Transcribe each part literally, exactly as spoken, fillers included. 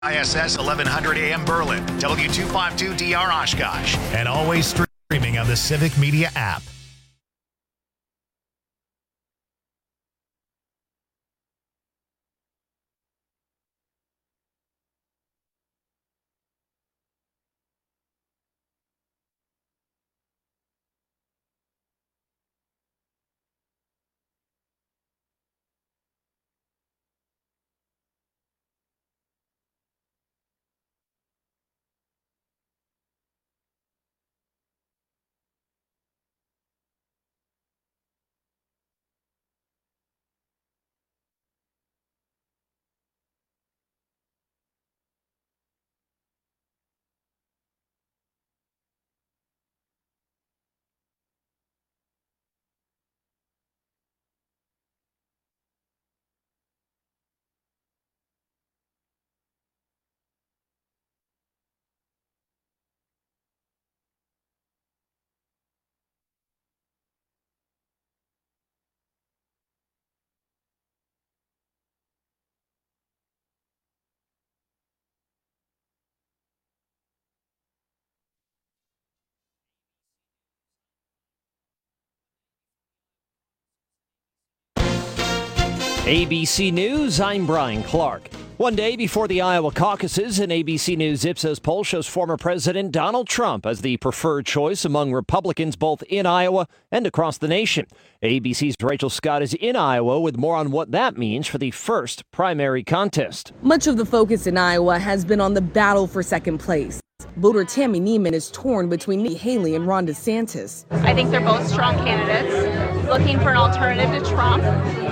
I S S eleven hundred A M Berlin, W two fifty-two D R Oshkosh, and always streaming on the Civic Media app. A B C News, I'm Brian Clark. One day before the Iowa caucuses, an A B C News Ipsos poll shows former President Donald Trump as the preferred choice among Republicans both in Iowa and across the nation. A B C's Rachel Scott is in Iowa with more on what that means for the first primary contest. Much of the focus in Iowa has been on the battle for second place. Voter Tammy Neiman is torn between Nikki Haley and Ron DeSantis. I think they're both strong candidates, looking for an alternative to Trump.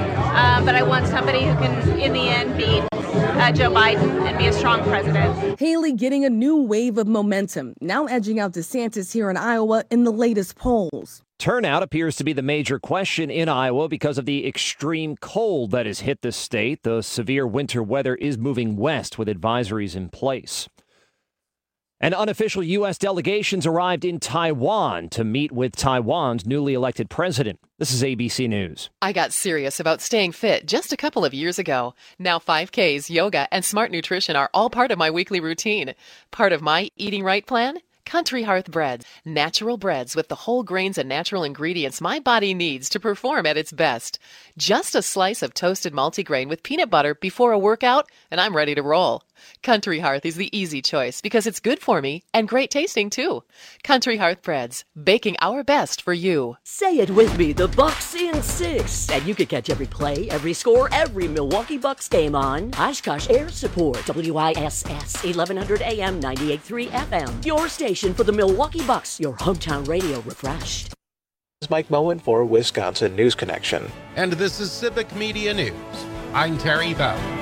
Um, but I want somebody who can, in the end, beat uh, Joe Biden and be a strong president. Haley getting a new wave of momentum, now edging out DeSantis here in Iowa in the latest polls. Turnout appears to be the major question in Iowa because of the extreme cold that has hit the state. The severe winter weather is moving west with advisories in place. And unofficial U S delegations arrived in Taiwan to meet with Taiwan's newly elected president. This is A B C News. I got serious about staying fit just a couple of years ago. Now five Ks, yoga, and smart nutrition are all part of my weekly routine. Part of my eating right plan? Country Hearth Breads. Natural breads with the whole grains and natural ingredients my body needs to perform at its best. Just a slice of toasted multigrain with peanut butter before a workout, and I'm ready to roll. Country Hearth is the easy choice because it's good for me and great tasting too. Country Hearth Breads, baking our best for you. Say it with me, the Bucks in six. And you can catch every play, every score, every Milwaukee Bucks game on Oshkosh Air Support, W I S S eleven hundred A M, ninety-eight point three F M. Your station for the Milwaukee Bucks, your hometown radio refreshed. This is Mike Moen for Wisconsin News Connection. And this is Civic Media News. I'm Terry Bell.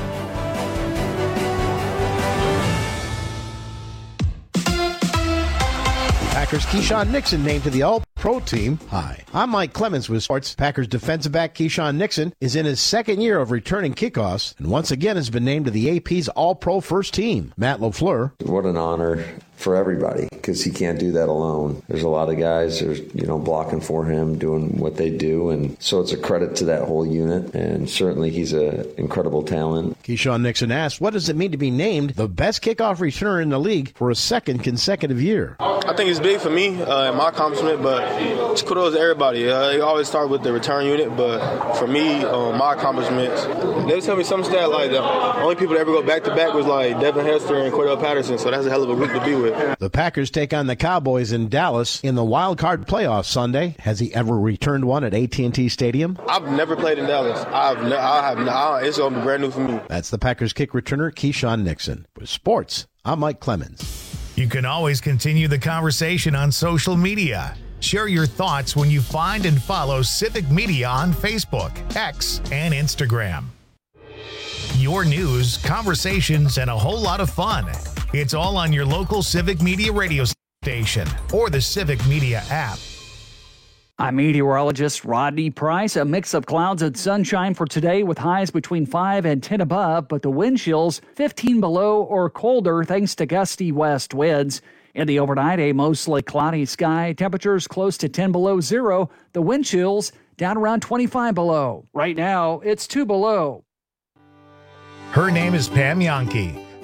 Packers' Keyshawn Nixon named to the All-Pro team. Hi, I'm Mike Clemens with Sports. Packers defensive back Keyshawn Nixon is in his second year of returning kickoffs and once again has been named to the A P's All-Pro first team. Matt LaFleur. What an honor for everybody because he can't do that alone. There's a lot of guys there's you know blocking for him, doing what they do, and so it's a credit to that whole unit, and certainly he's an incredible talent. Keyshawn Nixon asked, what does it mean to be named the best kickoff returner in the league for a second consecutive year? I think it's big for me uh, and my accomplishment, but it's kudos to everybody. Uh, they always start with the return unit, but for me, uh, my accomplishments, they tell me some stat like the only people that ever go back-to-back was like Devin Hester and Cordell Patterson, so that's a hell of a group to be with. The Packers take on the Cowboys in Dallas in the wild card playoff Sunday. Has he ever returned one at A T and T Stadium? I've never played in Dallas. I've ne- I have. I, it's going to be brand new for me. That's the Packers kick returner Keyshawn Nixon. With sports, I'm Mike Clemens. You can always continue the conversation on social media. Share your thoughts when you find and follow Civic Media on Facebook, X, and Instagram. Your news, conversations, and a whole lot of fun. It's all on your local Civic Media radio station or the Civic Media app. I'm meteorologist Rodney Price. A mix of clouds and sunshine for today with highs between five and ten above, but the wind chills fifteen below or colder thanks to gusty west winds. In the overnight, a mostly cloudy sky, temperatures close to ten below zero, the wind chills down around twenty-five below. Right now, it's two below. Her name is Pam Yankee.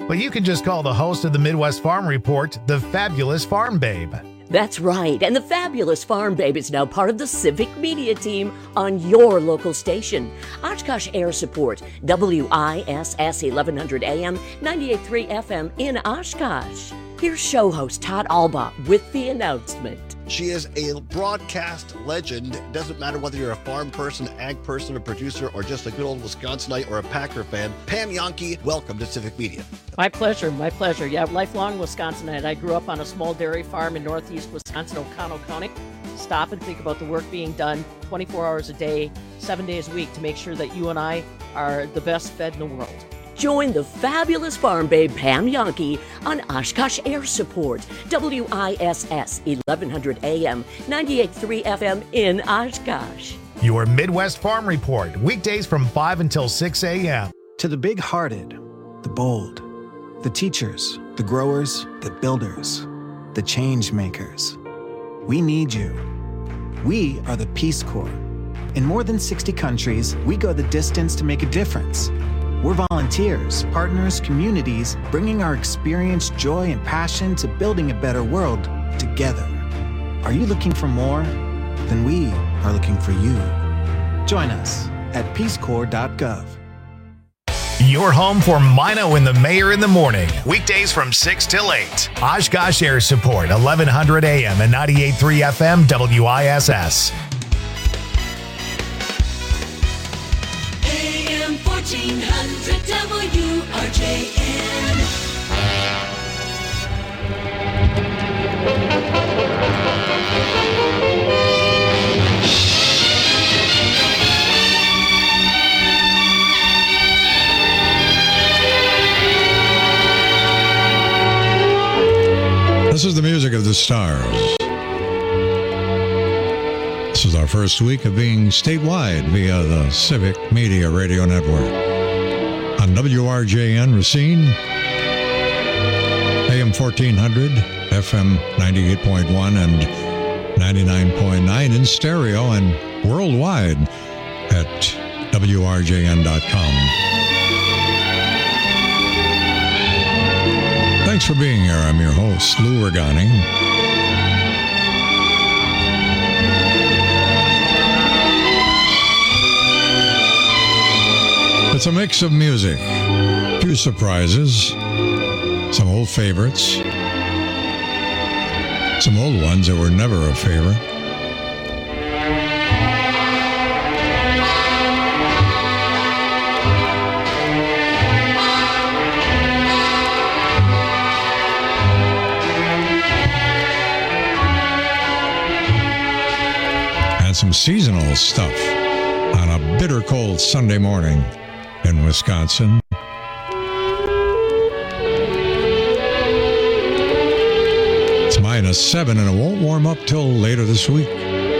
but you can just call the host of the Midwest Farm Report the Fabulous Farm Babe. That's right, and the Fabulous Farm Babe is now part of the Civic Media team on your local station. Oshkosh Air Support, W I S S eleven hundred A M, ninety-eight point three F M in Oshkosh. Here's show host Todd Alba with the announcement. She is a broadcast legend. It doesn't matter whether you're a farm person, ag person, a producer, or just a good old Wisconsinite or a Packer fan. Pam Jahnke, welcome to Civic Media. My pleasure, my pleasure. Yeah, lifelong Wisconsinite. I grew up on a small dairy farm in northeast Wisconsin, Oconto County. Stop and think about the work being done twenty-four hours a day, seven days a week to make sure that you and I are the best fed in the world. Join the Fabulous Farm Babe Pam Jahnke on Oshkosh Air Support, W I S S eleven hundred A M, ninety-eight point three F M in Oshkosh. Your Midwest Farm Report, weekdays from five until six A M. To the big-hearted, the bold, the teachers, the growers, the builders, the change makers. We need you. We are the Peace Corps. In more than sixty countries, we go the distance to make a difference. We're volunteers, partners, communities, bringing our experience, joy, and passion to building a better world together. Are you looking for more? Then we are looking for you. Join us at peace corps dot gov. Your home for Mino and the Mayor in the morning, weekdays from six till eight. Oshkosh Air Support, eleven hundred A M and ninety-eight point three F M W I S S. fourteen hundred W R J N. This is the music of the stars. This is our first week of being statewide via the Civic Media Radio Network. On W R J N Racine, A M fourteen hundred, F M ninety-eight point one and ninety-nine point nine in stereo and worldwide at W R J N dot com. Thanks for being here. I'm your host, Lou Regani. It's a mix of music, a few surprises, some old favorites, some old ones that were never a favorite. And some seasonal stuff on a bitter cold Sunday morning in Wisconsin. It's minus seven and it won't warm up till later this week.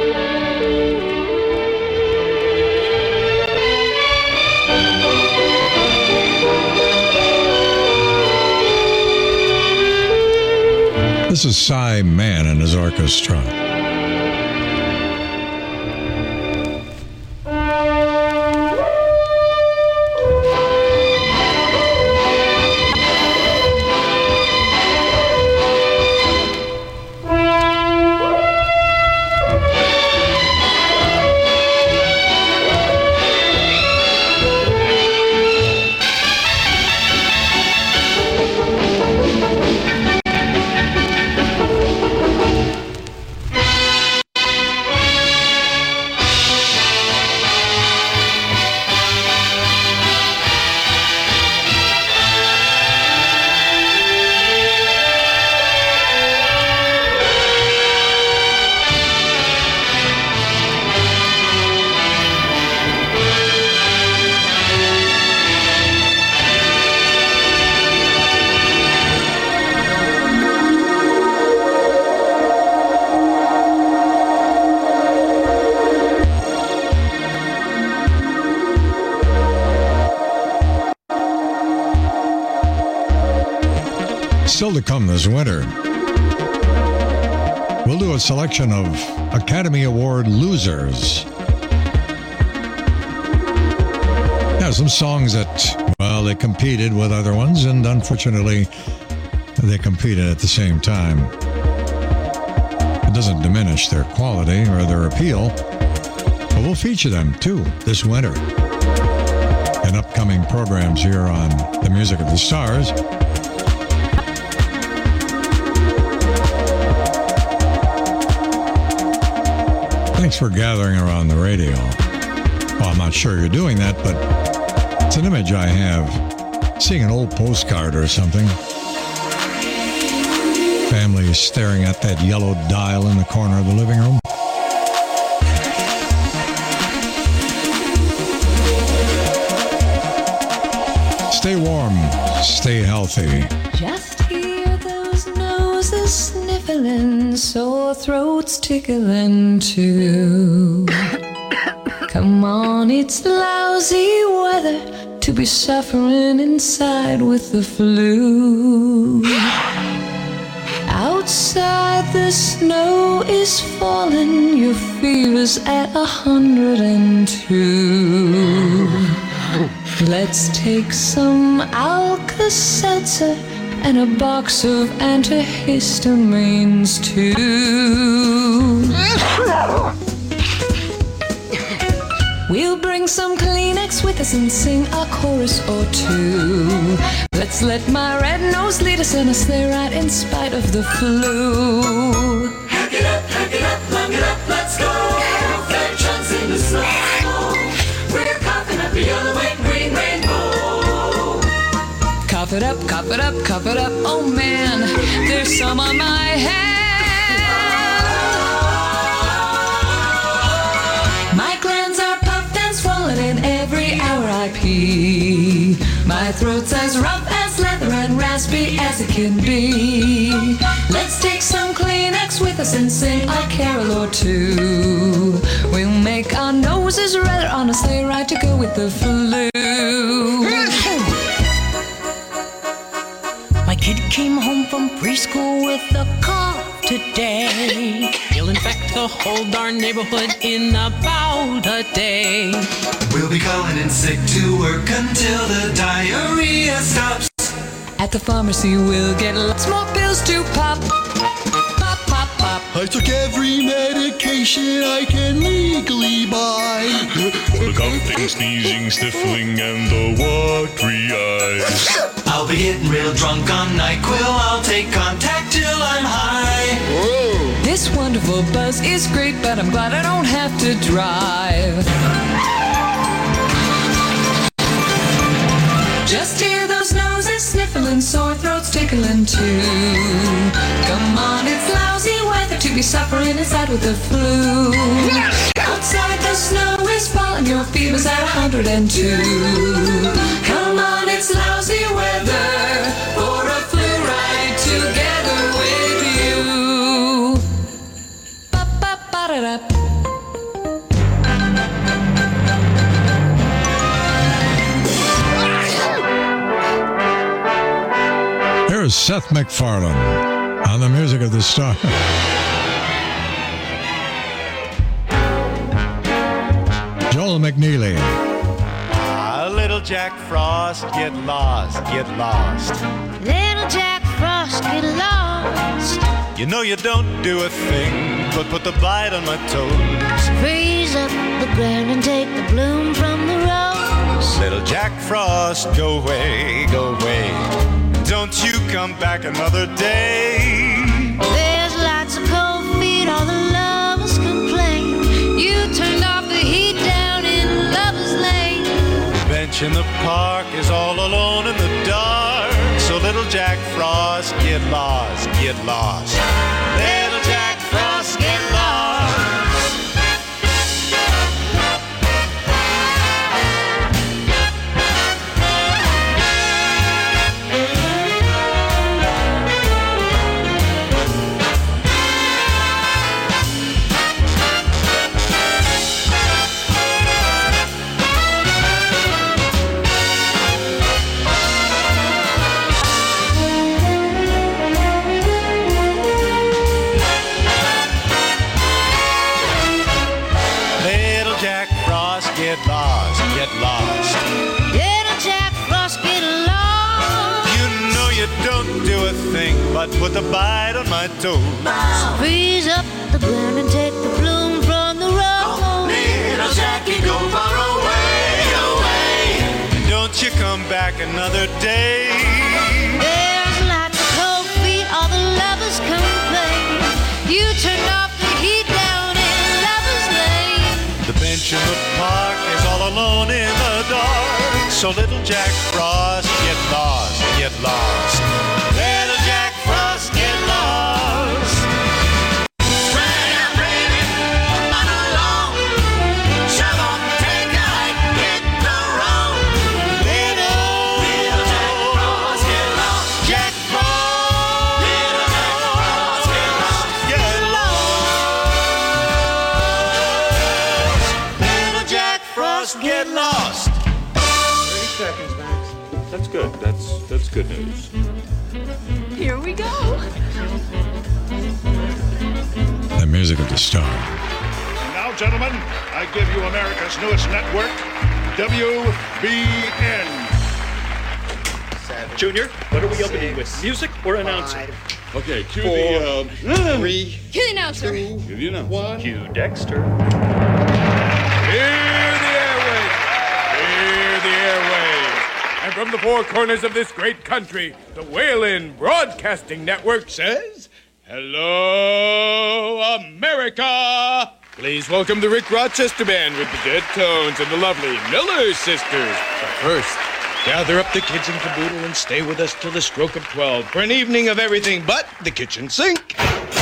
This is Cy Mann and his orchestra. Still to come this winter, we'll do a selection of Academy Award losers. Yeah, Yeah, some songs that, well, they competed with other ones, and unfortunately, they competed at the same time. It doesn't diminish their quality or their appeal, but we'll feature them, too, this winter in upcoming programs here on The Music of the Stars. Thanks for gathering around the radio. Well, I'm not sure you're doing that, but it's an image I have. Seeing an old postcard or something. Family staring at that yellow dial in the corner of the living room. Stay warm, stay healthy. Just hear those noses sniffling, sore throats tickling too. Come on, it's lousy weather to be suffering inside with the flu. Outside the snow is falling, your fever's at a hundred and two. Let's take some Alka-Seltzer and a box of antihistamines too. We'll bring some Kleenex with us and sing a chorus or two. Let's let my red nose lead us in a sleigh ride in spite of the flu. Hack it up, hack it up, lung it up, let's go. Fair chance in the snow. We're coughing up the yellow and green rainbow. Cough it up, cough it up, cough it up, oh man, there's some on my hand. My glands are puffed and swollen in every hour I pee. My throat's as rough as leather and raspy as it can be. Let's take some Kleenex with us and sing a carol or two. We'll make our noses red on a sleigh ride to go with the flu. My kid came home from preschool with a cough today. He'll infect the whole darn neighborhood in about a day. We'll be calling in sick to work until the diarrhea stops. At the pharmacy we'll get lots more pills to pop. Pop, pop, pop. I took every medication I can legally buy. For the coughing, sneezing, sniffling, and the watery eyes. I'll be getting real drunk on NyQuil. I'll take contact till I'm high. Whoa. This wonderful buzz is great, but I'm glad I don't have to drive. Just hear those noses sniffling, sore throats tickling too. Come on, it's lousy weather to be suffering inside with the flu. Outside the snow is falling, your fever's at a hundred and two. Come on, it's lousy weather for a flu ride together with you. Ba-ba-ba-da-da. Here's Seth MacFarlane on The Music of the Stars. Joel McNeely. Ah, little Jack Frost, get lost, get lost. Little Jack Frost, get lost. You know you don't do a thing, but put the bite on my toes. Freeze up the ground and take the bloom from the rose. Little Jack Frost, go away, go away. Don't you come back another day. There's lots of cold feet, all the lovers complain. You turned off the heat down in Lover's Lane. The bench in the park is all alone in the dark. So little Jack Frost, get lost, get lost. Little Jack Frost, get lost. don't do a thing but put the bite on my toe. Freeze up the ground and take the bloom from the rose. Oh, little Jackie, go far away, away. Don't you come back another day. There's lots of cold feet, all the lovers complain. You turn off the heat down in Lover's Lane. The bench in the park is all alone in the dark. So little Jack Frost, get lost, get lost. Little Jack Frost, get lost. Swing and bring it, run along. Shove on, take a hike, hit the road. Little, little Jack Frost, get lost. Jack Frost, little Jack Frost, get lost. Get lost. Little Jack Frost, get lost. thirty seconds, Max. That's good. That's that's good news. Here we go. The music of the star. Now, gentlemen, I give you America's newest network, W B N. Junior, what are we opening with? Music or announcer? Okay, cue Four, the uh, three. Cue the announcer. Cue the announcer. One. Cue Dexter. Hear the airwaves! Hear the airwaves! And from the four corners of this great country, the Whalen Broadcasting Network says, Hello, America! Please welcome the Rick Rochester Band with the Dead Tones and the lovely Miller Sisters. But first, gather up the kids and caboodle and stay with us till the stroke of twelve for an evening of everything but the kitchen sink.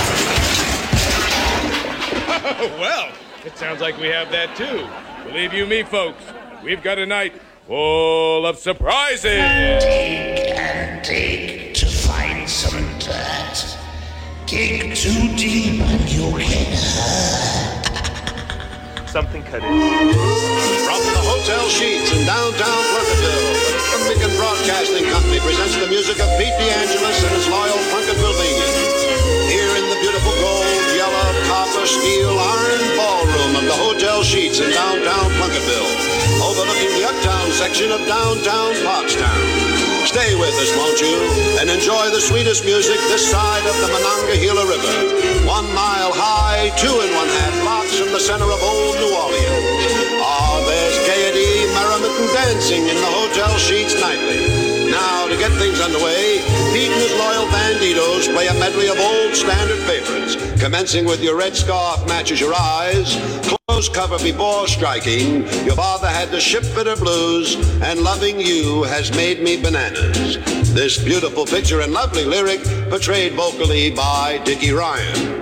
Well, it sounds like we have that too. Believe you me, folks, we've got a night full of surprises. Dig and dig to find some dirt. Dig too deep and you'll get hurt. Something cut in. From the Hotel Sheets in downtown Plunketville, the Beacon Broadcasting Company presents the music of Pete DeAngelis and his loyal Plunketvillevians. Here in the beautiful gold, yellow, copper, steel, iron ballroom of the Hotel Sheets in downtown Plunketville, overlooking the uptown section of downtown Pottstown. Stay with us, won't you, and enjoy the sweetest music this side of the Monongahela River. One mile high, two and one half blocks from the center of old New Orleans. Ah, there's gaiety, merriment, and dancing in the Hotel Sheets nightly. Now, to get things underway, Pete and his loyal banditos play a medley of old standard favorites, commencing with Your Red Scarf Matches Your Eyes, Close Cover Before Striking, Your Father Had the Shipfitter Blues, and Loving You Has Made Me Bananas. This beautiful picture and lovely lyric portrayed vocally by Dickie Ryan.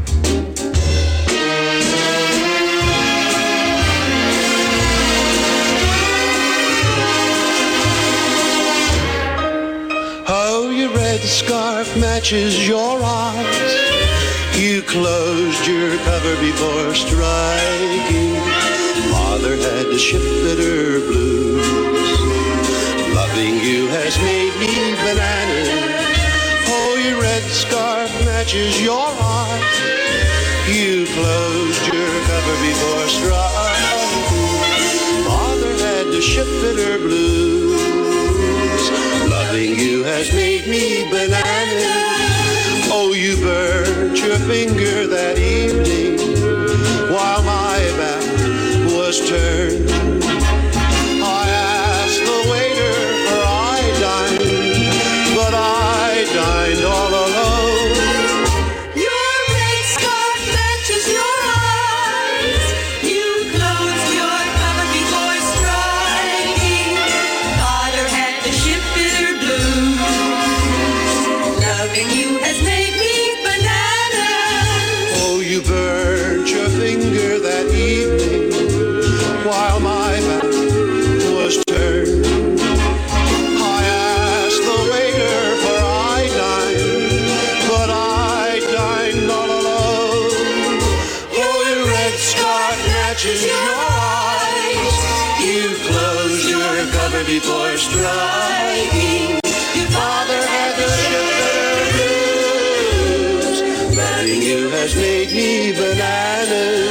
Oh, your red scarf matches your eyes. You closed your cover before striking. Father had the shipfitter blues. Loving you has made me bananas. Oh, your red scarf matches your eyes. You closed your cover before striking. Father had the shipfitter blues. Loving you has made me bananas. Oh, you burned your finger that evening while my back was turned. I asked the waiter for iodine, but I dined all alone. Your red scarf matches your eyes. You closed your cover before striking. Father had the shipfitter blues. Loving you has made me bananas. Oh, you burned your finger that evening while my back was turned. I asked the waiter for iodine, but I dined all alone. Oh, your red scarf matches your eyes. You closed your cover before striking. Your father had the shipfitter blues. Loving you has made me bananas.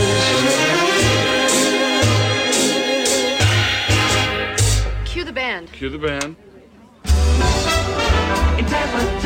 Cue the band. Cue the band. In Tampa,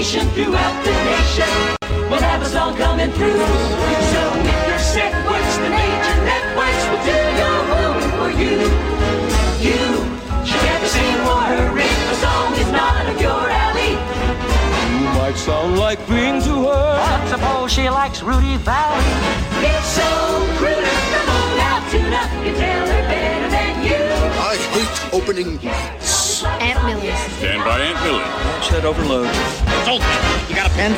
station throughout the nation. We'll have a song coming through. So if you're sick, watch the major networks. We'll do your home for you. You should get to sing or if a song is not up your alley. You might sound like Green to her, but suppose she likes Rudy Valley. It's so crude. Come on now, tune up. You tell her better than you. I hate opening gifts. Aunt Millie's. Stand by Aunt Millie. Watch that overload. Sold. You got a pen?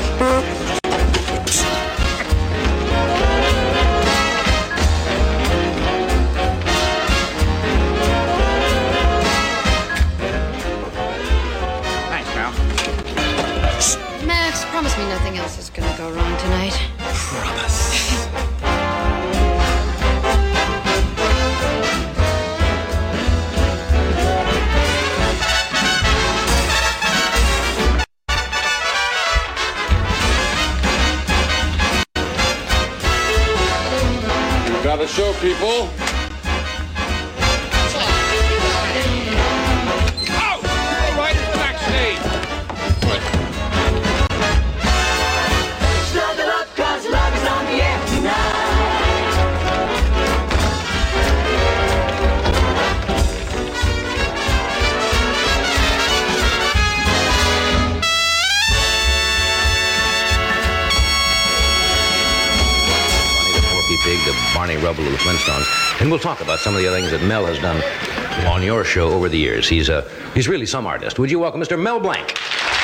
Thanks, pal. Max, promise me nothing else is gonna go wrong tonight. Promise. Got a show, people. Oh! Go right into the backstage. Snuggle up, cause love is on the air tonight. Pig to Barney Rubble of the Flintstones, and we'll talk about some of the other things that Mel has done on your show over the years. He's a he's really some artist. Would you welcome Mister Mel Blanc?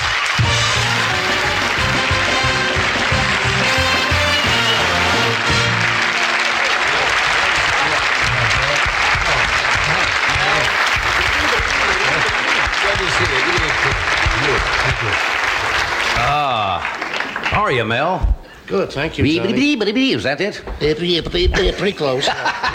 Ah, how are you, Mel? Good, thank you, Bee, Johnny. bee, bee, bee, is that it? Pretty close.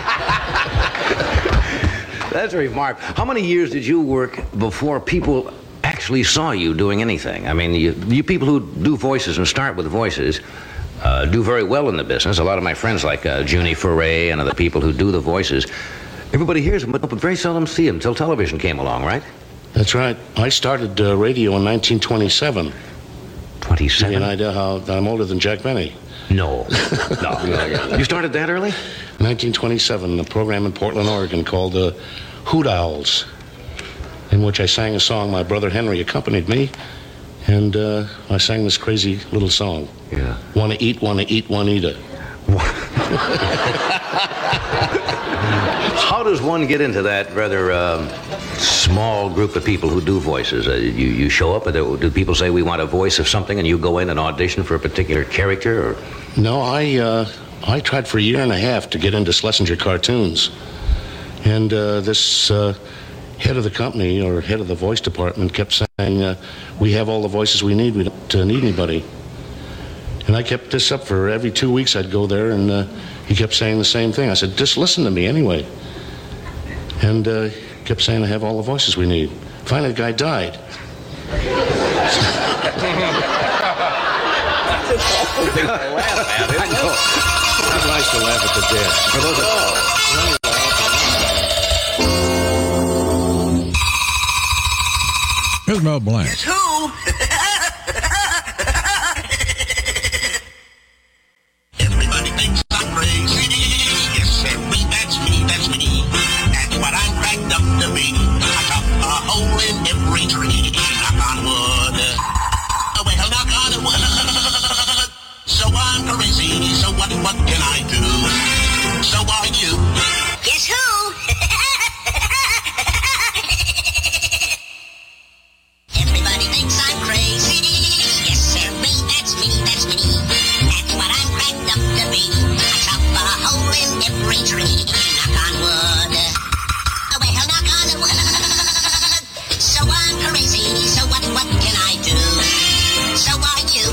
That's very smart. How many years did you work before people actually saw you doing anything? I mean, you, you people who do voices and start with voices uh, do very well in the business. A lot of my friends like uh, Junie Foray and other people who do the voices, everybody hears them, but very seldom see them until television came along, right? That's right. I started uh, radio in nineteen twenty-seven. twenty-seven? Give you an idea how that I'm older than Jack Benny. No. No. You started that early? nineteen twenty-seven, a program in Portland, Oregon called uh, Hoot Owls, in which I sang a song. My brother Henry accompanied me, and uh, I sang this crazy little song. Yeah. Wanna eat, wanna eat, Juanita. How does one get into that rather um, small group of people who do voices? Uh, you, you show up, or do people say we want a voice of something, and you go in and audition for a particular character? Or? No, I uh, I tried for a year and a half to get into Schlesinger cartoons. And uh, this uh, head of the company, or head of the voice department, kept saying, uh, we have all the voices we need, we don't uh, need anybody. And I kept this up for every two weeks I'd go there, and uh, he kept saying the same thing. I said, just listen to me anyway. And uh, he kept saying, I have all the voices we need. Finally, the guy died. It's nice to laugh at the dead. For those that... Here's Mel Blanc. Who? Everybody thinks I'm crazy. Yes, sir, me, that's me, that's me. That's what I'm cracked up to be. I got a hole in every tree. Knock on wood. Oh, well, knock on wood. So I'm crazy. So what, what can I do? So are you. Guess who? Everybody thinks I'm crazy. Yes, sir, me, that's me, that's me. That's what I'm cracked up to be. I chop a hole in every tree. Knock on wood. Oh, well, knock on wood. So I'm crazy. So what, what can I do? So are you.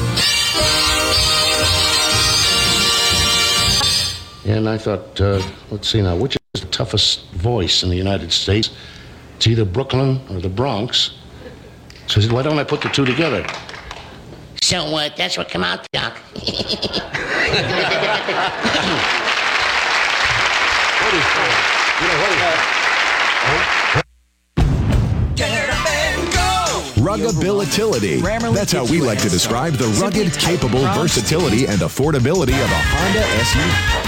And I thought, uh, let's see now, which is the toughest voice in the United States? It's either Brooklyn or the Bronx. So I said, why don't I put the two together? So uh, that's what come out, Doc. What is that? You know, what is that? Get up and go! Ruggability. That's how we like to describe the rugged, capable versatility and affordability of a Honda S U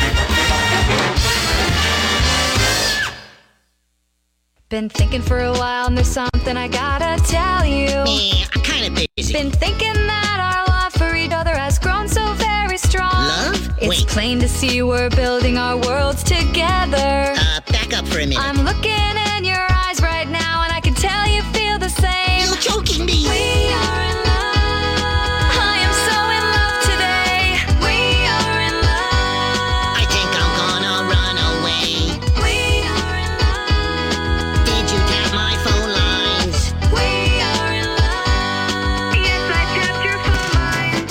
V. Been thinking for a while, and there's something I gotta tell you. Me, I'm kind of busy. Been thinking that our love for each other has grown so very strong. Love? It's Wait. plain to see we're building our worlds together. Uh, back up for a minute. I'm looking in your eyes right now, and I can tell you feel the same. You're joking me. We are in love. I am so in love today. We are in love. I think I'm gonna run away. We are in love. Did you tap my phone lines? We are in love. Yes, I tapped your phone lines.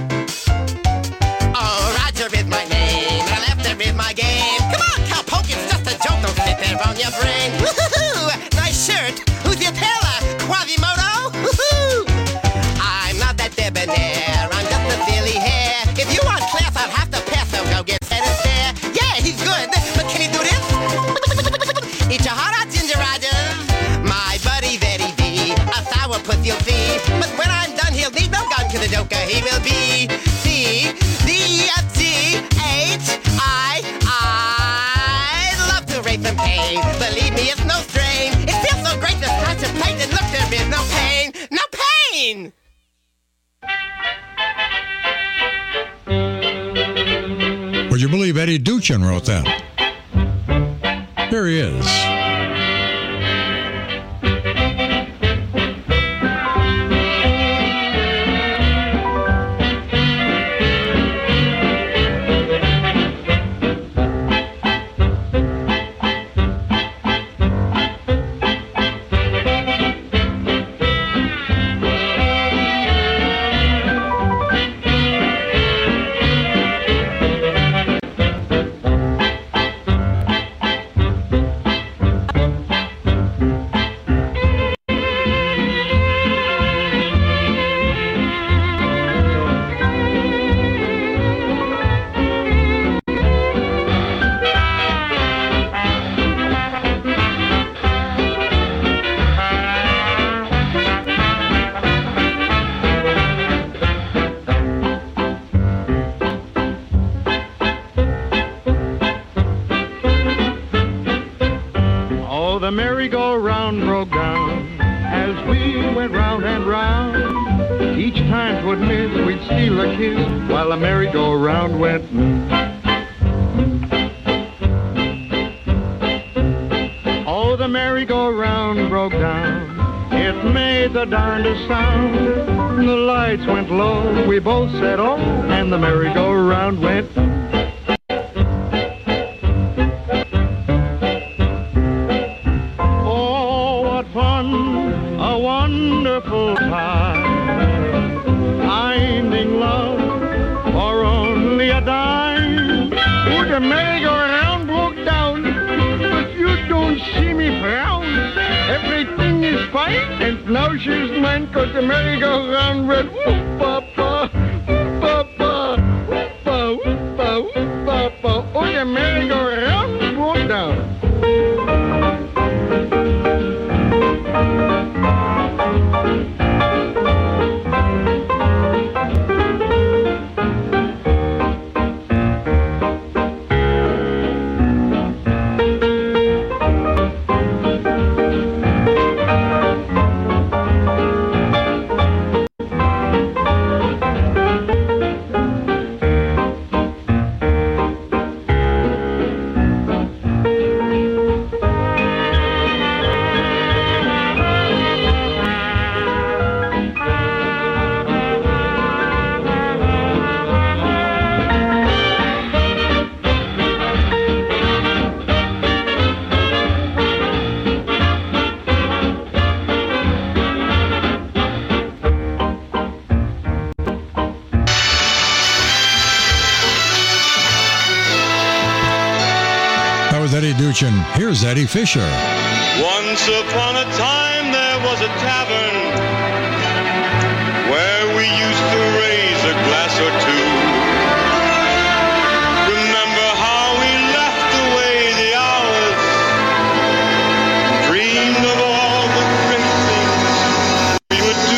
Oh, Roger is my name, and Lefty is my game. Come on, cowpoke, it's just a joke. Don't sit there on your brain. Woohoo! Nice shirt. Who's your tailor? Quasimodo? Woohoo! I'm not that debonair. I'm just a silly hair. If you want class, I'll have to pass. So go get set and stare. Yeah, he's good, but can he do this? Eat your heart out, Ginger Rogers. My buddy, Eddie V. A sour puss you'll see. But when I'm done, he'll need no gun, cause the joker he will be. C, D, F, G, H, I, I love to rape and pain. Believe me, it's no strain. It feels so great to contemplate and look, there is no pain. No pain! Would you believe Eddie Duchin wrote that? Here he is. Oh, the merry-go-round broke down as we went round and round. Each time 'twould miss, we'd steal a kiss while the merry-go-round went. Oh, the merry-go-round broke down. It made the darndest sound. The lights went low, we both said oh, and the merry-go-round went. Oh, what fun, a wonderful time. Finding love for only a dime. Oh, the merry-go-round broke down, but you don't see me frown. Everything is fine, and now she's mine, 'cause the merry-go-round went whoop-papa, whoop-papa, whoop-pa, whoop-pa, whoop-papa. Oh, the merry-go-round broke down. Eddie Duchin. Here's Eddie Fisher. Once upon a time there was a tavern where we used to raise a glass or two. Remember how we laughed away the hours, dreamed of all the great things we would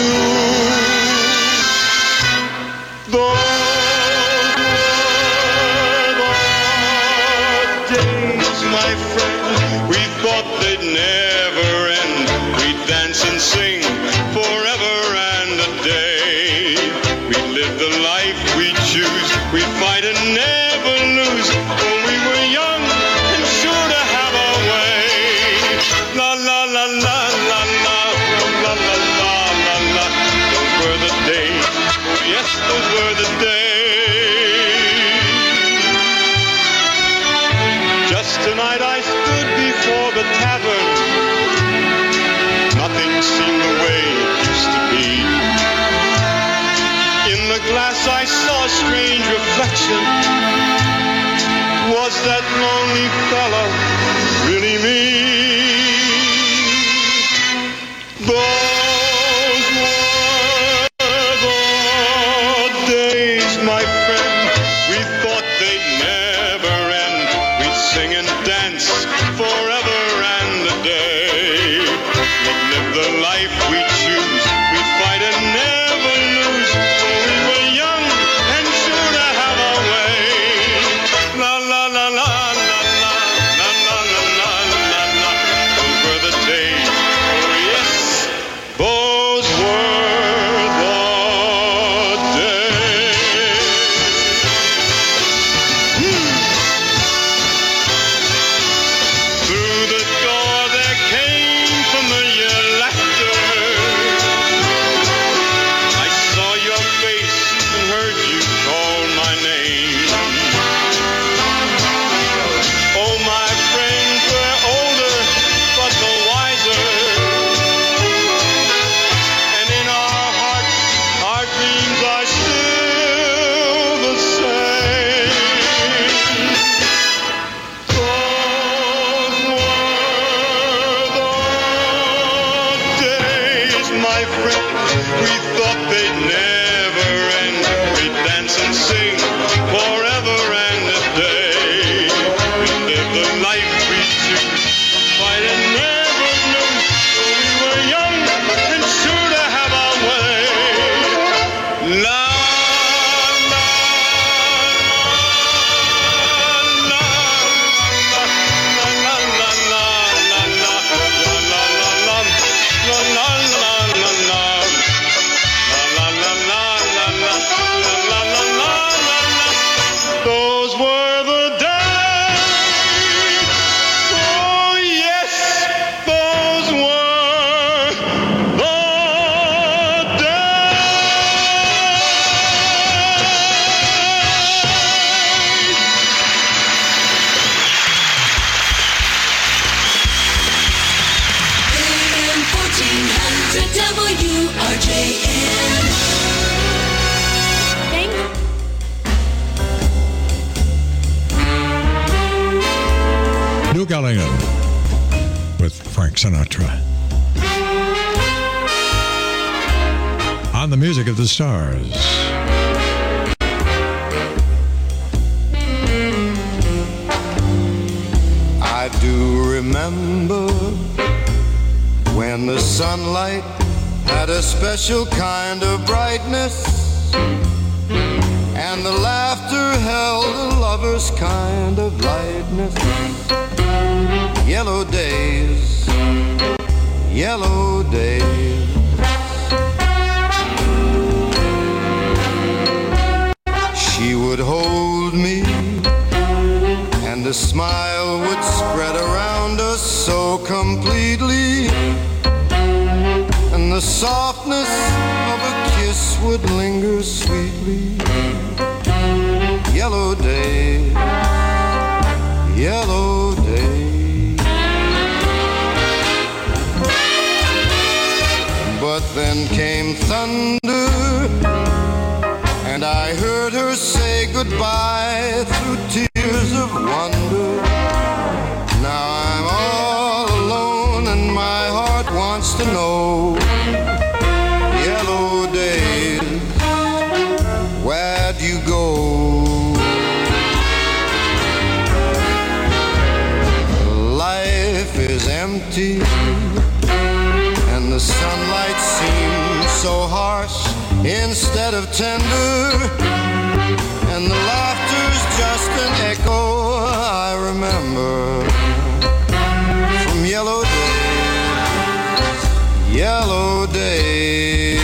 innocent. Was that lonely fella really me? Those were the days, my friend. We thought they'd never end. We'd sing and dance forever and a day. We'd live the life we choose. We'd fight and never lose. For we were young and sure to have our way. La la la la la la la la la la la. Those were the days. Oh yes, those were the days. Hmm. Through the door there came familiar laughter. I saw your face and heard you call my name. Oh, my friends, we're older, but no wiser. And in our hearts, our dreams are still the same. Those were the days, my friend. We thought they'd never end. We'd dance and sing forever and a day. We'd live the life we choose, fight and never lose. For we were young and sure to have our way. La la la la la la la la la la la la la la la la. Those were the days. Oh yes, those were the A M fourteen hundred W R J N. Duke Ellington with Frank Sinatra. On the Music of the Stars. I do remember when the sunlight had a special kind of brightness, and the laughter held a lover's kind of lightness. Yellow days, yellow days. She would hold me, and a smile would spread around us so completely, and the softness of a kiss would linger sweetly. Yellow days, yellow days. But then came thunder, and I heard her say goodbye through tears of wonder. Now I'm all alone and my heart wants to know. Yellow days, where'd you go? Life is empty, and the sunlight seems so harsh instead of tender, and the laughter's just an echo I remember from yellow days, yellow days.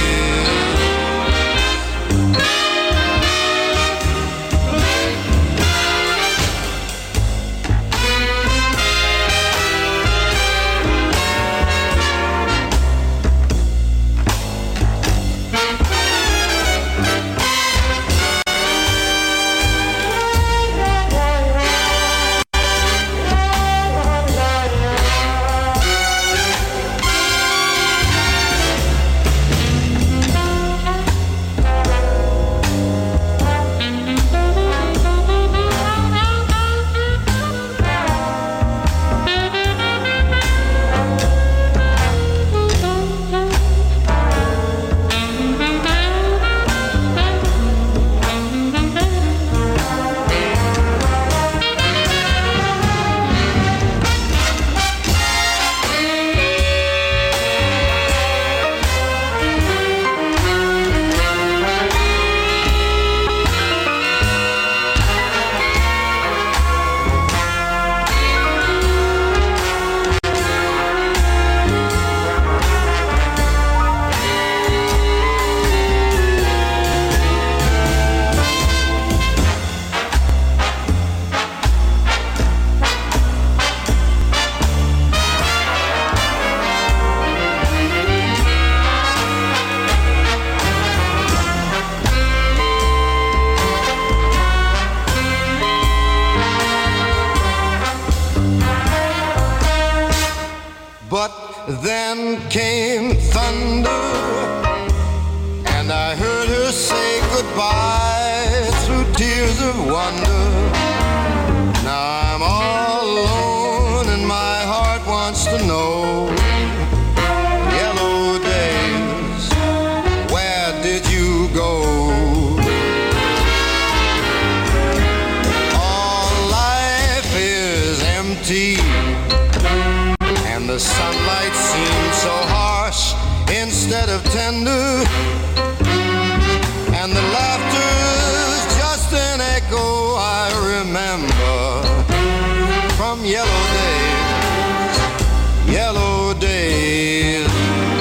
and the laughter's just an echo I remember from yellow days, yellow days,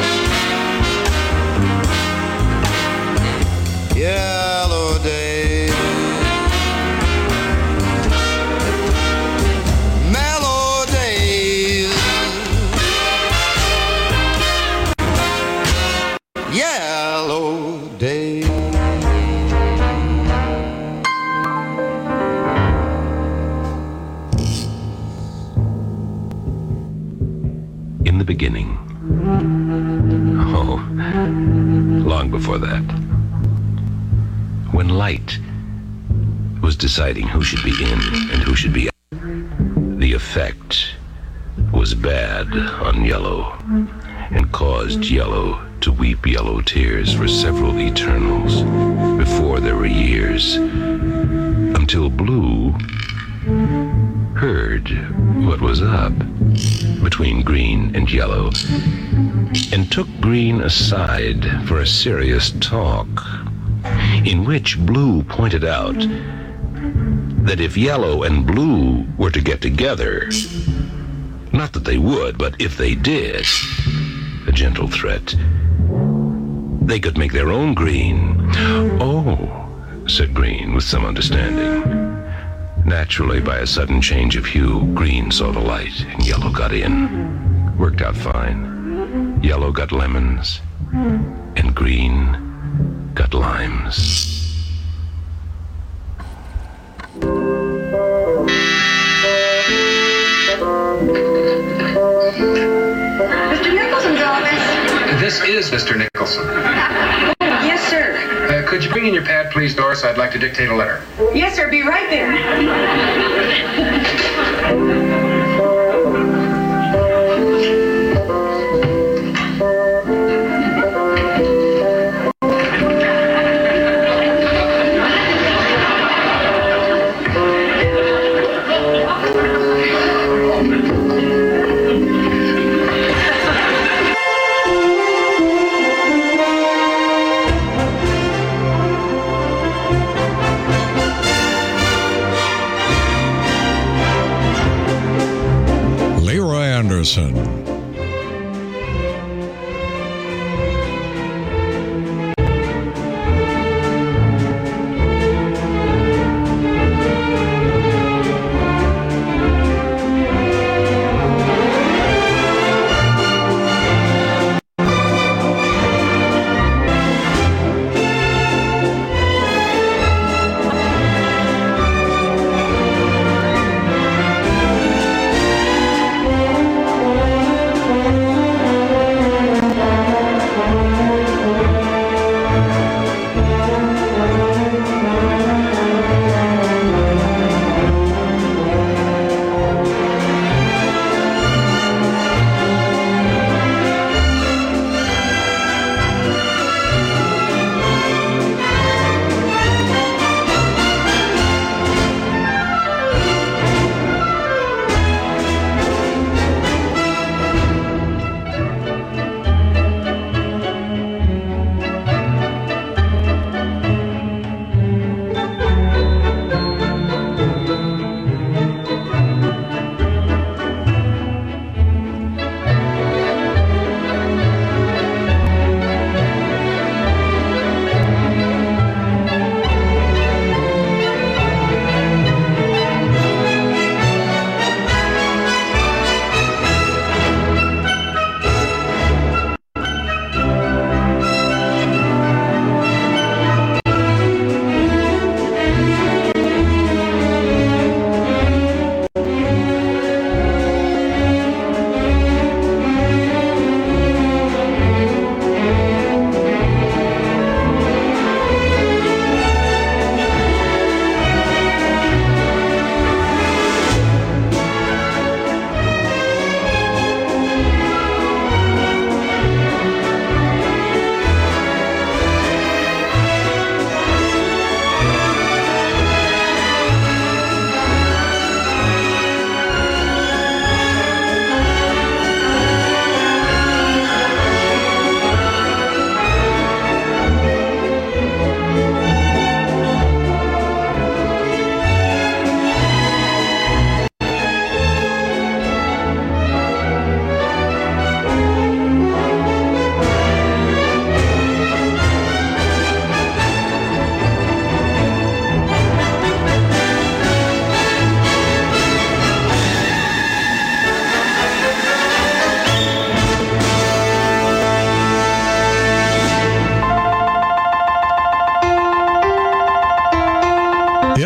yellow days. Mellow days, yellow days. In the beginning. Oh, long before that. When light was deciding who should be in and who should be out, the effect was bad on Yellow and caused Yellow to weep yellow tears for several eternals before there were years, until Blue heard what was up between Green and Yellow and took Green aside for a serious talk, in which Blue pointed out that if Yellow and Blue were to get together, not that they would, but if they did, a gentle threat, they could make their own green. Oh, said Green with some understanding. Naturally, by a sudden change of hue, Green saw the light and Yellow got in. Worked out fine. Yellow got lemons and Green got limes. Mister Nicholson's office. This is Mister Nicholson. Yes, sir. Uh, could you bring in your pad, please, Doris? I'd like to dictate a letter. Yes, sir. Be right there.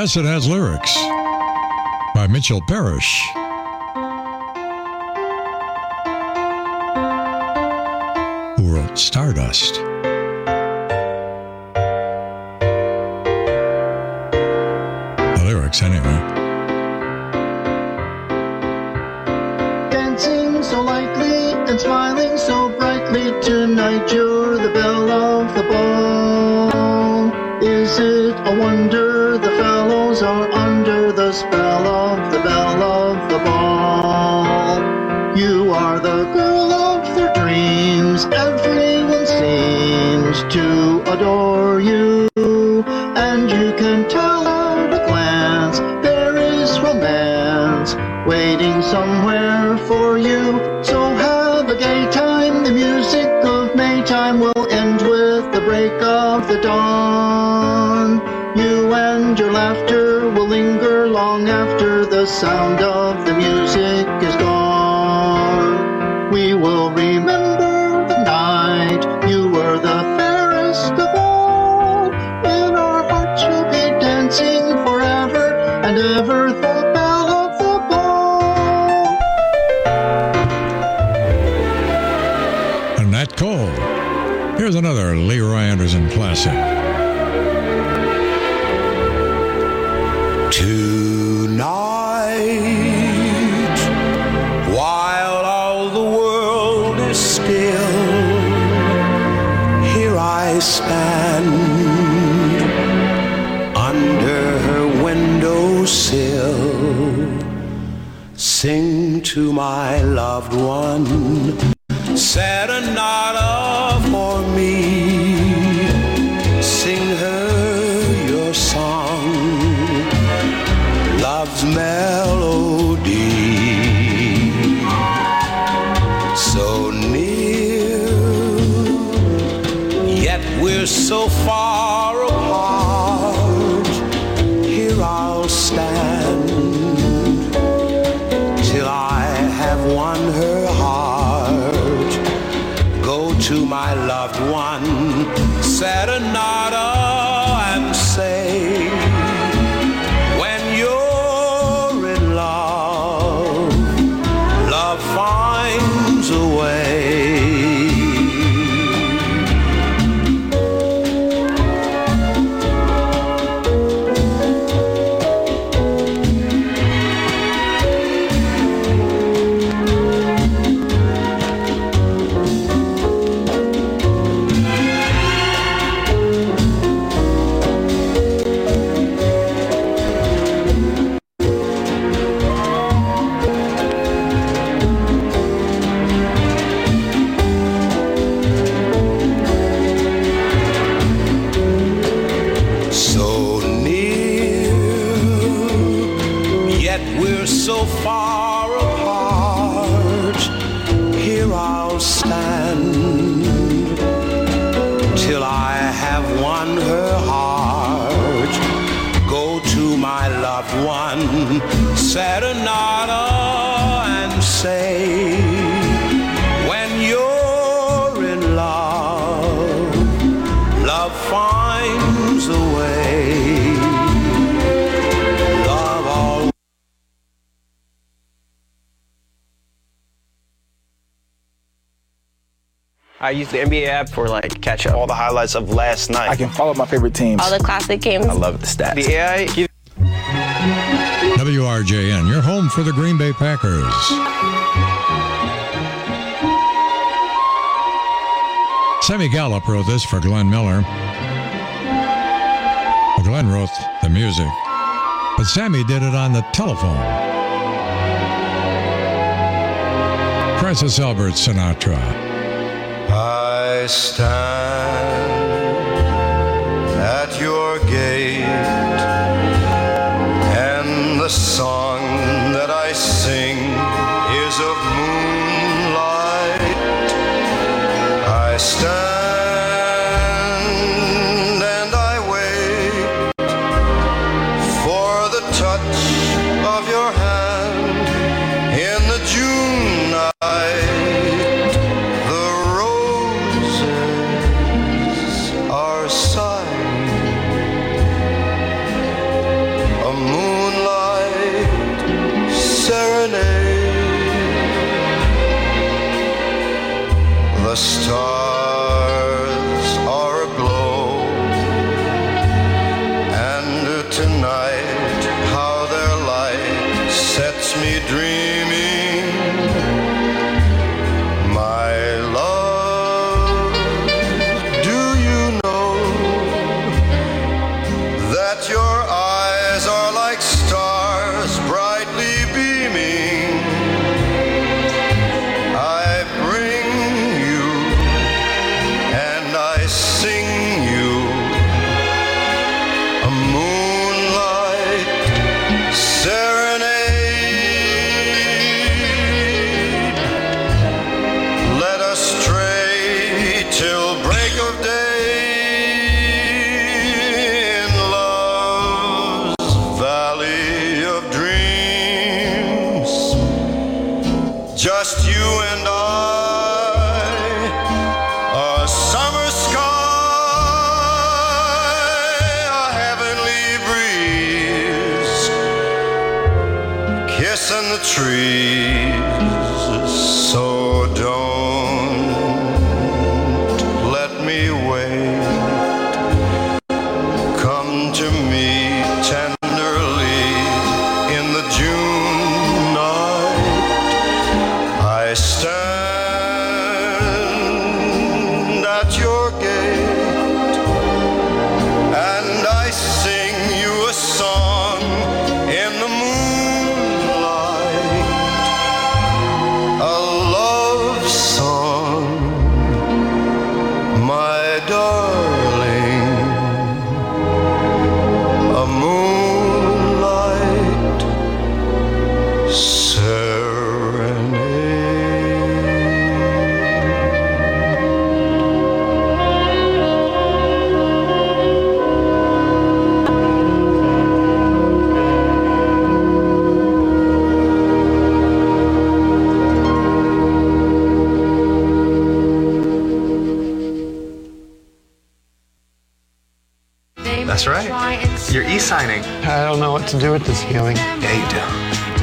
Yes, it has lyrics by Mitchell Parrish. Who wrote Stardust. The lyrics, anyway. Dancing so lightly and smiling so brightly tonight, you're the belle of the ball. Is it a wonder the fellows are under the spell of the belle of the ball? You are the girl of their dreams, everyone seems to adore you, and you can tell at a glance there is romance waiting somewhere for you. So have a gay time, the music of Maytime will end with the break of the dawn. You and your laughter will linger long after the sound of the music is gone. We will remember the night you were the fairest of all. In our hearts you'll be dancing forever and ever, the belle of the ball. And Nat Cole. Here's another Leroy Anderson classic. Tonight, while all the world is still, here I stand under her windowsill. Sing to my loved one, serenade for me. Sing her your song, love's melody. So near, yet we're so far apart. Here I'll stand till I have won her heart. Go to my loved one, serenade and say, when you're in love, love finds a way. So far apart, here I'll stand till I have won her heart. Go to my loved one, serenade and say, when you're in love, love finds a way. Love always. I use the N B A app for like catch up. All the highlights of last night. I can follow my favorite teams. All the classic games. I love the stats. The A I gives W R J N, your home for the Green Bay Packers. Sammy Gallup wrote this for Glenn Miller. Well, Glenn wrote the music, but Sammy did it on the telephone. Francis Albert Sinatra. I stand at your gate, and the song that I sing is of moonlight. I stand and I wait for the touch of your hand in the June night. The roses trees, so don't let me wait. Come to me tenderly in the June night. I stand at your gate and I sing you a song in the moonlight, a love song, my darling, a moonlight serenade. That's right. You're e-signing. I don't know what to do with this feeling. Yeah, you do.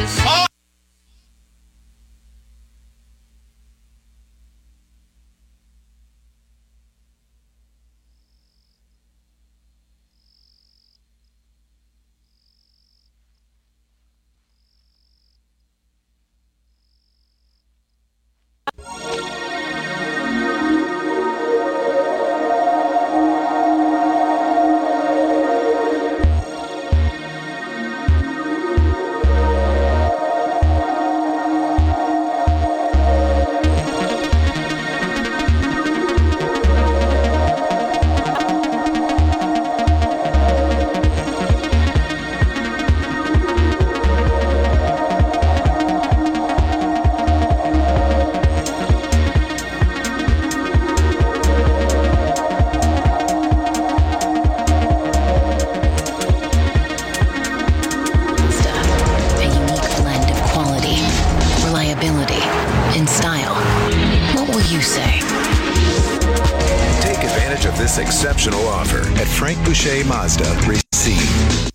This exceptional offer at Frank Boucher Mazda. Receive.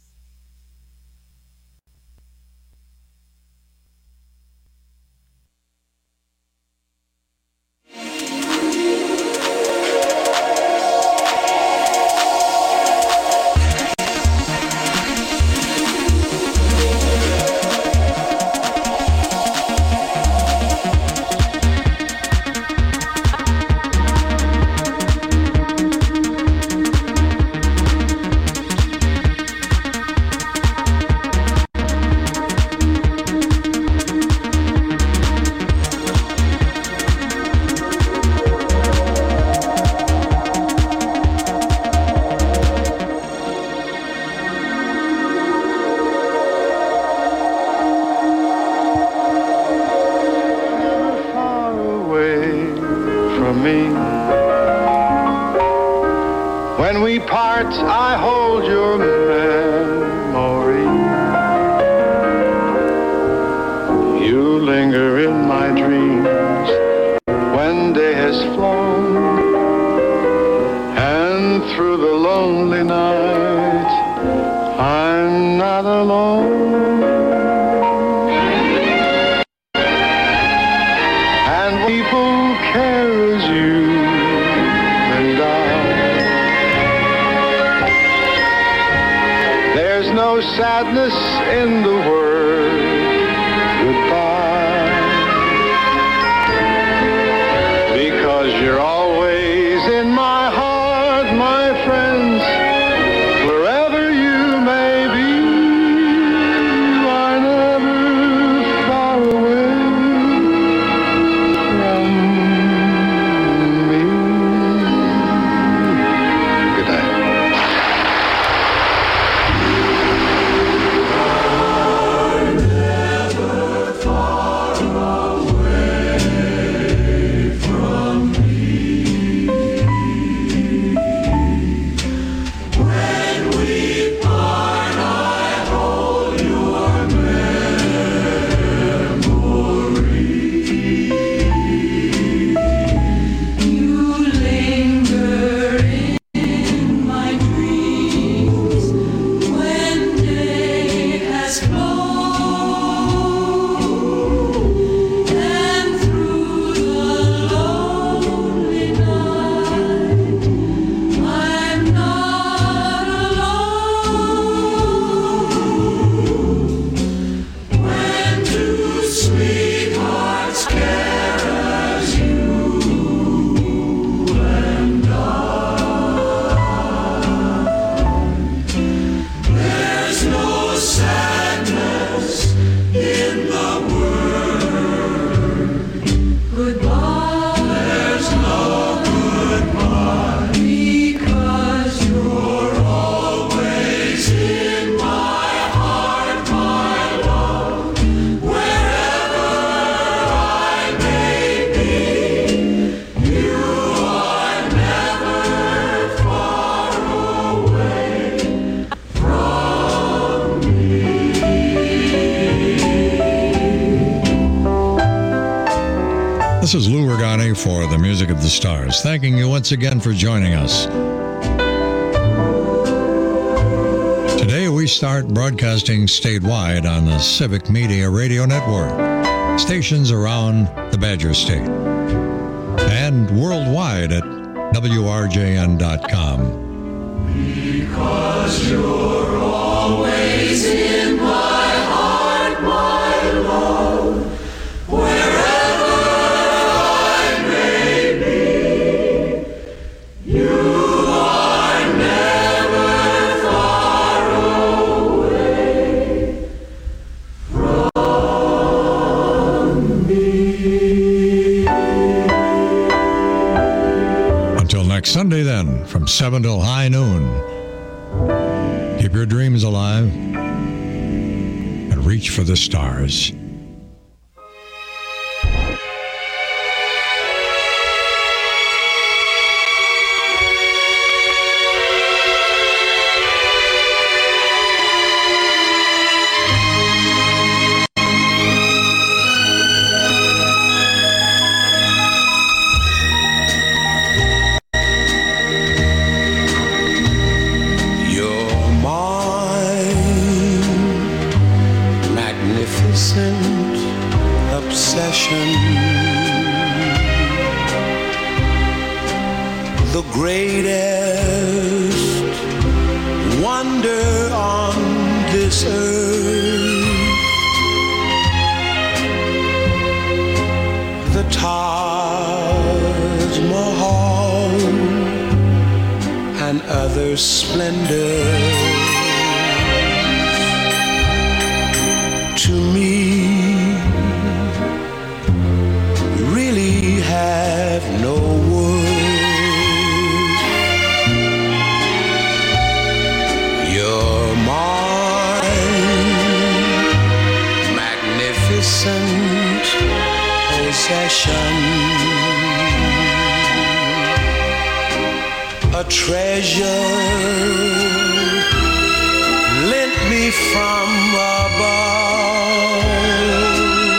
When we part, I hold your memory. You linger in my dreams when day has flown, and through the lonely night, I'm not alone. And people care as you and I. There's no sadness in the word goodbye, because you're always in my heart, my friends, wherever you may be. You are never far away from me. Good night. This is Lou Regani for the Music of the Stars, thanking you once again for joining us. Today we start broadcasting statewide on the Civic Media Radio Network, stations around the Badger State, and worldwide at W R J N dot com. Because you're always in my heart, my love, wherever I may be, you are never far away from me. Until next Sunday then, from seven till high noon, keep your dreams alive and reach for the stars. The greatest wonder on this earth, the Taj Mahal and other splendors, to me really have no words. You're my magnificent possession, a treasure lent me from above.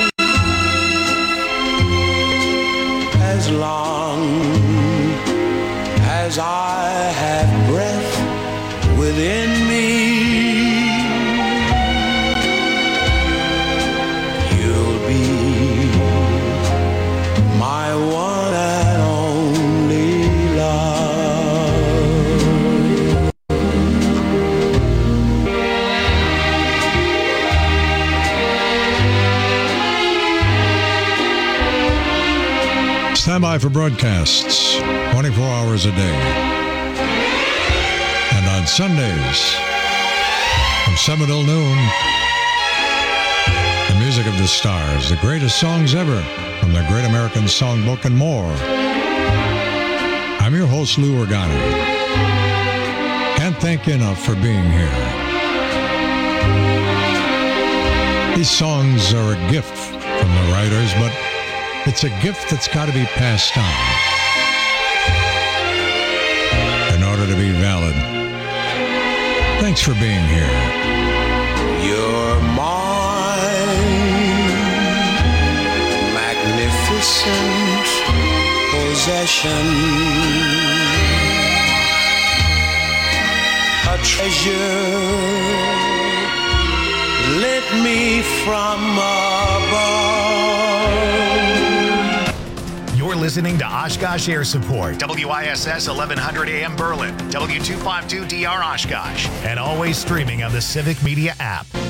As long as I have breath within me, you'll be my one and only love. Stand by for broadcasts twenty-four hours a day. And on Sundays, from seven till noon, the music of the stars, the greatest songs ever from the Great American Songbook and more. I'm your host, Lou Regani. Can't thank you enough for being here. These songs are a gift from the writers, but it's a gift that's got to be passed on in order to be valid. Thanks for being here. You're my magnificent possession, a treasure lent me from above. You're listening to Oshkosh Air Support, W I S S eleven hundred A M Berlin, W two fifty-two D R Oshkosh, and always streaming on the Civic Media app.